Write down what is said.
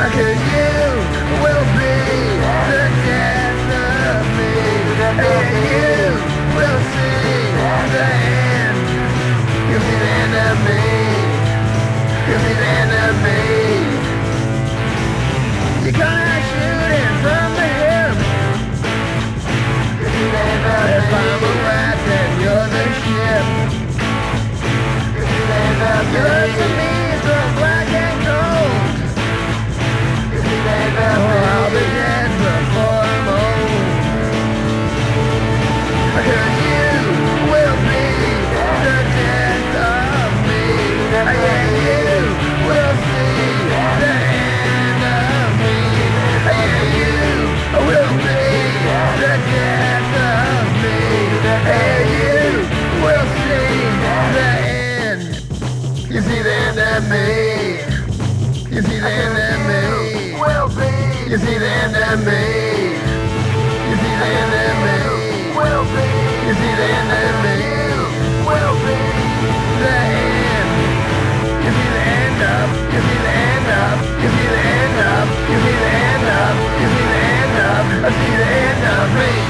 'cause you will be the death of me, and you will see the end. You'll see the end of me. You'll see the end of me. You're gonna shoot in from the hip. You'll see the end of me. If I'm a rat, then you're the ship. You'll see the end of me. You look to me from black and gold. You'll see the end of me. I'll be dead before I'm old. 'Cause you will be the death of me. Yeah, you will see the end of me. Yeah, you will be the death of me. Yeah, you will see the end. You see the end of me. You see the end of me. You see the end of me. You see the end of me. You see the end of me. Will be the end. You see the end of. You see the end of. You see the end of. You see the end of. You see the end of. I see the end of me.